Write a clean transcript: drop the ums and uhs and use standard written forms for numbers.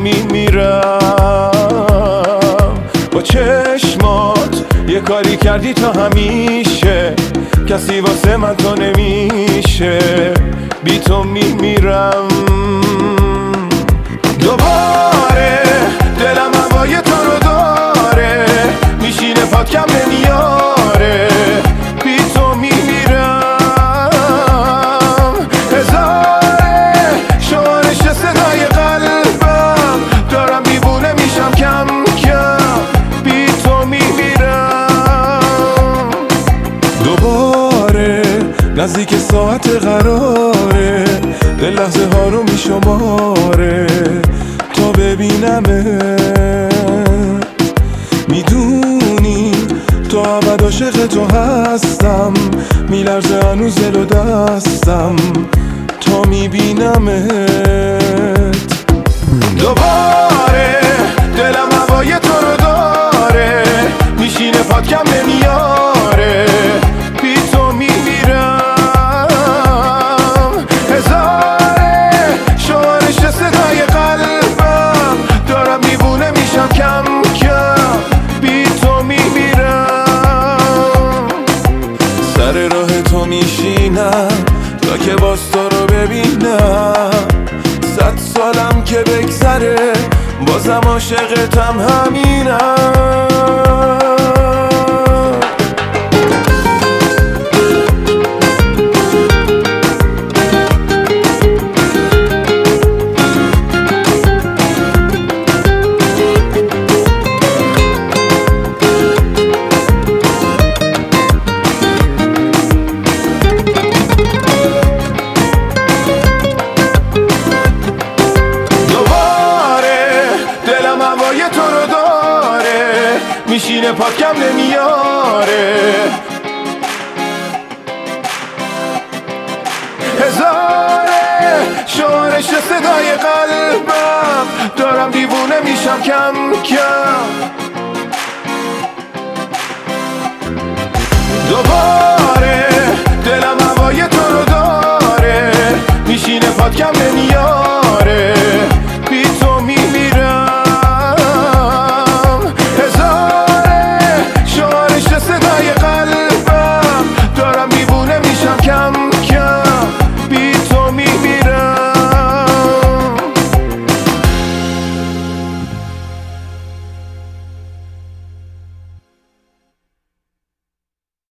میمیرم. با چشمات یه کاری کردی تا همیشه، کسی واسه من تو نمیشه، بی تو میمیرم. دوباره دلم هوای تو رو داره، میشینه پات کم نمیاره، بی تو میمیرم. هزاره شمارش صدای قلبم، دارم دیوونه میشم کم کم، بی تو میمیرم. دوباره نزدیک ساعت قراره، دل لحظه ها رو میشماره تا ببینمت. میدونی تا ابد عاشق تو هستم، میلرزه هنوز دل و دستم تا میبینمت. دوباره دلم هوای تو رو داره، میشینه پات کم نمیاره، بی تو میمیرم. هزاره شمارش صدای قلبم، دارم دیوونه میشم کم کم، بی تو میمیرم. سر راه تو میشینم تا که باز تو رو ببینم. 100 سالم که بگذره بازم عاشقتم همینم. تو رو داره، میشینه پات کم نمیاره. هزاره شمارش صدای قلبم، دارم دیوونه میشم کم کم. دوباره دلم هوای تو رو داره، میشینه پات کم نمیاره.